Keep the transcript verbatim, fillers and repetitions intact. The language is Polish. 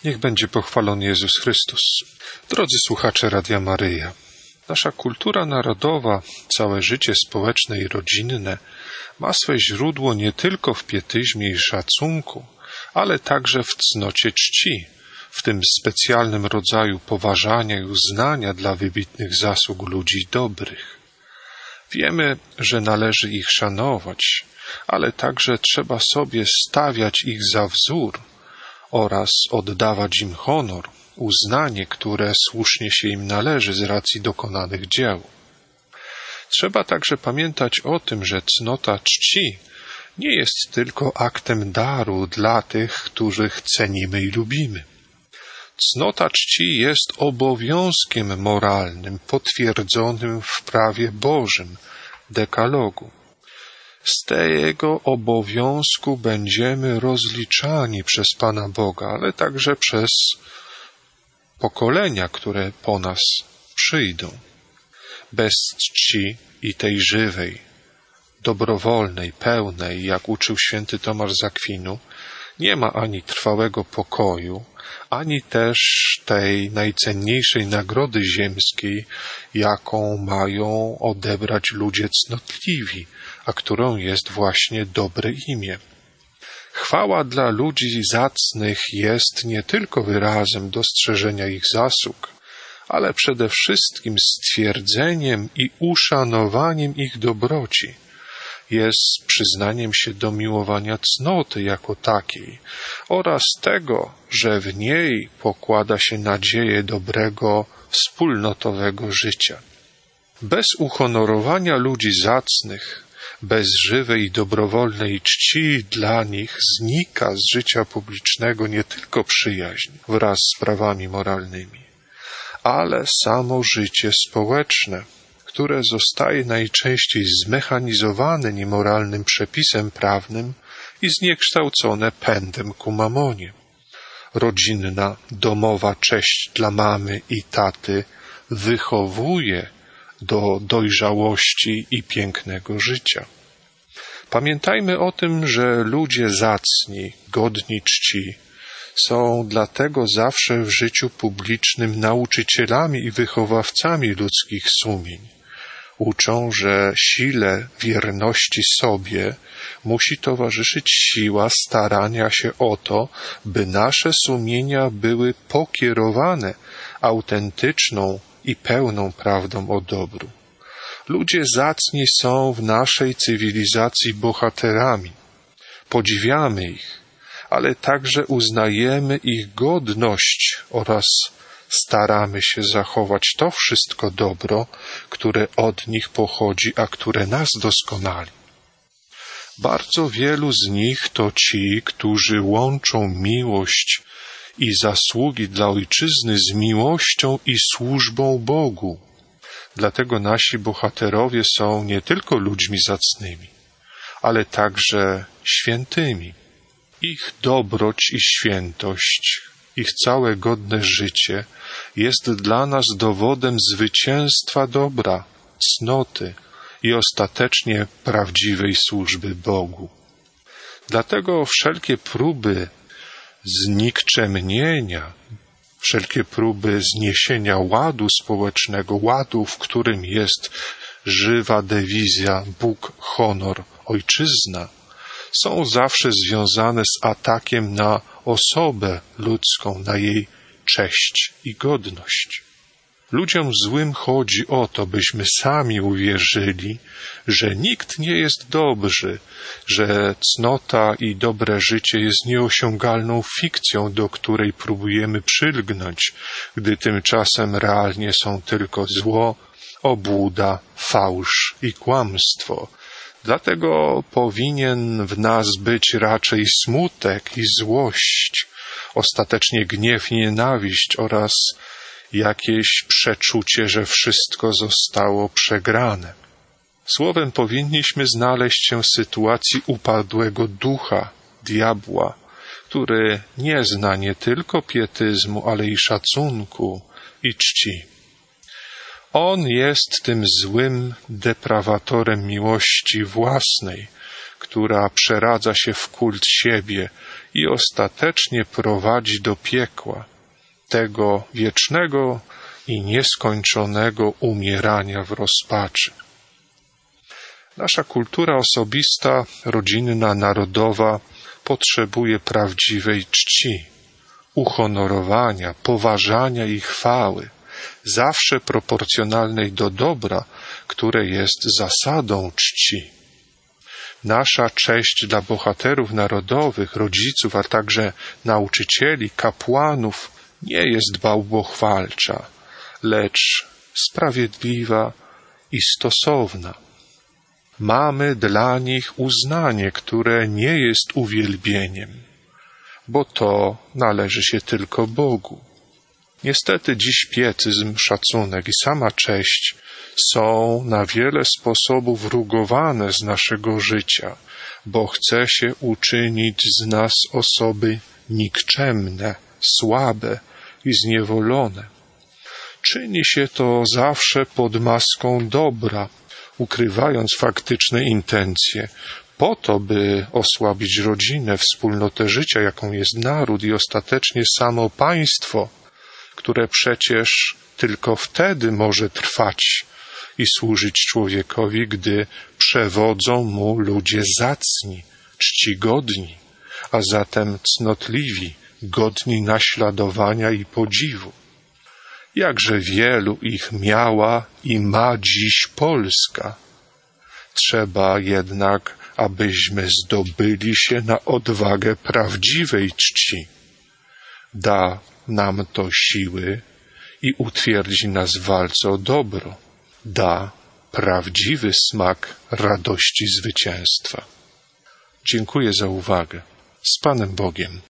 Niech będzie pochwalony Jezus Chrystus. Drodzy słuchacze Radia Maryja, nasza kultura narodowa, całe życie społeczne i rodzinne ma swe źródło nie tylko w pietyzmie i szacunku, ale także w cnocie czci, w tym specjalnym rodzaju poważania i uznania dla wybitnych zasług ludzi dobrych. Wiemy, że należy ich szanować, ale także trzeba sobie stawiać ich za wzór oraz oddawać im honor, uznanie, które słusznie się im należy z racji dokonanych dzieł. Trzeba także pamiętać o tym, że cnota czci nie jest tylko aktem daru dla tych, których cenimy i lubimy. Cnota czci jest obowiązkiem moralnym potwierdzonym w prawie Bożym, dekalogu. Z tego obowiązku będziemy rozliczani przez Pana Boga, ale także przez pokolenia, które po nas przyjdą. Bez czci i tej żywej, dobrowolnej, pełnej, jak uczył święty Tomasz z Akwinu, nie ma ani trwałego pokoju, ani też tej najcenniejszej nagrody ziemskiej, jaką mają odebrać ludzie cnotliwi, a którą jest właśnie dobre imię. Chwała dla ludzi zacnych jest nie tylko wyrazem dostrzeżenia ich zasług, ale przede wszystkim stwierdzeniem i uszanowaniem ich dobroci. Jest przyznaniem się do miłowania cnoty jako takiej oraz tego, że w niej pokłada się nadzieję dobrego, wspólnotowego życia. Bez uhonorowania ludzi zacnych, bez żywej i dobrowolnej czci dla nich znika z życia publicznego nie tylko przyjaźń wraz z prawami moralnymi, ale samo życie społeczne, które zostaje najczęściej zmechanizowane niemoralnym przepisem prawnym i zniekształcone pędem ku mamonie. Rodzinna, domowa cześć dla mamy i taty wychowuje do dojrzałości i pięknego życia. Pamiętajmy o tym, że ludzie zacni, godni czci są dlatego zawsze w życiu publicznym nauczycielami i wychowawcami ludzkich sumień. Uczą, że sile wierności sobie musi towarzyszyć siła starania się o to, by nasze sumienia były pokierowane autentyczną i pełną prawdą o dobru. Ludzie zacni są w naszej cywilizacji bohaterami. Podziwiamy ich, ale także uznajemy ich godność oraz staramy się zachować to wszystko dobro, które od nich pochodzi, a które nas doskonali. Bardzo wielu z nich to ci, którzy łączą miłość i zasługi dla ojczyzny z miłością i służbą Bogu. Dlatego nasi bohaterowie są nie tylko ludźmi zacnymi, ale także świętymi. Ich dobroć i świętość, ich całe godne życie jest dla nas dowodem zwycięstwa dobra, cnoty i ostatecznie prawdziwej służby Bogu. Dlatego wszelkie próby znikczemnienia, wszelkie próby zniesienia ładu społecznego, ładu, w którym jest żywa dewizja Bóg, honor, ojczyzna, są zawsze związane z atakiem na osobę ludzką, na jej cześć i godność. Ludziom złym chodzi o to, byśmy sami uwierzyli, że nikt nie jest dobry, że cnota i dobre życie jest nieosiągalną fikcją, do której próbujemy przylgnąć, gdy tymczasem realnie są tylko zło, obłuda, fałsz i kłamstwo. Dlatego powinien w nas być raczej smutek i złość, ostatecznie gniew i nienawiść oraz jakieś przeczucie, że wszystko zostało przegrane. Słowem, powinniśmy znaleźć się w sytuacji upadłego ducha, diabła, który nie zna nie tylko pietyzmu, ale i szacunku i czci. On jest tym złym deprawatorem miłości własnej, która przeradza się w kult siebie i ostatecznie prowadzi do piekła, tego wiecznego i nieskończonego umierania w rozpaczy. Nasza kultura osobista, rodzinna, narodowa potrzebuje prawdziwej czci, uhonorowania, poważania i chwały, zawsze proporcjonalnej do dobra, które jest zasadą czci. Nasza cześć dla bohaterów narodowych, rodziców, a także nauczycieli, kapłanów nie jest bałwochwalcza, lecz sprawiedliwa i stosowna. Mamy dla nich uznanie, które nie jest uwielbieniem, bo to należy się tylko Bogu. Niestety dziś pietyzm, szacunek i sama cześć są na wiele sposobów rugowane z naszego życia, bo chce się uczynić z nas osoby nikczemne, słabe i zniewolone. Czyni się to zawsze pod maską dobra, ukrywając faktyczne intencje, po to, by osłabić rodzinę, wspólnotę życia, jaką jest naród i ostatecznie samo państwo, które przecież tylko wtedy może trwać i służyć człowiekowi, gdy przewodzą mu ludzie zacni, czcigodni, a zatem cnotliwi, godni naśladowania i podziwu. Jakże wielu ich miała i ma dziś Polska. Trzeba jednak, abyśmy zdobyli się na odwagę prawdziwej czci. Da nam to siły i utwierdzi nas w walce o dobro. Da prawdziwy smak radości zwycięstwa. Dziękuję za uwagę. Z Panem Bogiem.